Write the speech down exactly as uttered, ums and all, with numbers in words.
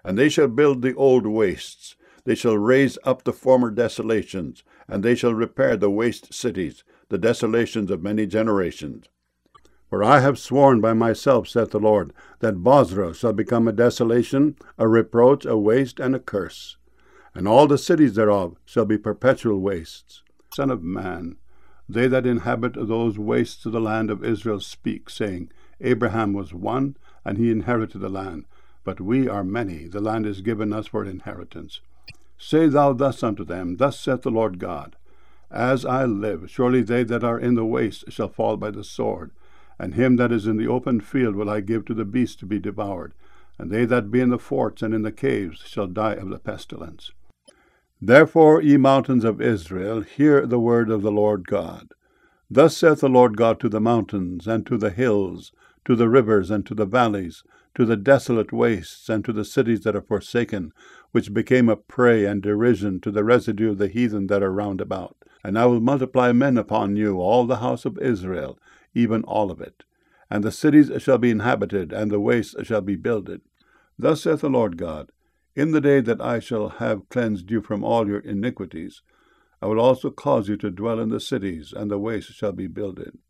And they shall build the old wastes. They shall raise up the former desolations, and they shall repair the waste cities, the desolations of many generations. For I have sworn by myself, saith the Lord, that Bozrah shall become a desolation, a reproach, a waste, and a curse. And all the cities thereof shall be perpetual wastes. Son of man, they that inhabit those wastes of the land of Israel speak, saying, Abraham was one, and he inherited the land. But we are many, the land is given us for an inheritance. Say thou thus unto them, Thus saith the Lord God, As I live, surely they that are in the waste shall fall by the sword, and him that is in the open field will I give to the beast to be devoured, and they that be in the forts and in the caves shall die of the pestilence. Therefore, ye mountains of Israel, hear the word of the Lord God. Thus saith the Lord God to the mountains, and to the hills, to the rivers, and to the valleys, to the desolate wastes, and to the cities that are forsaken, which became a prey and derision to the residue of the heathen that are round about. And I will multiply men upon you, all the house of Israel, even all of it. And the cities shall be inhabited, and the wastes shall be builded. Thus saith the Lord God, In the day that I shall have cleansed you from all your iniquities, I will also cause you to dwell in the cities, and the wastes shall be builded.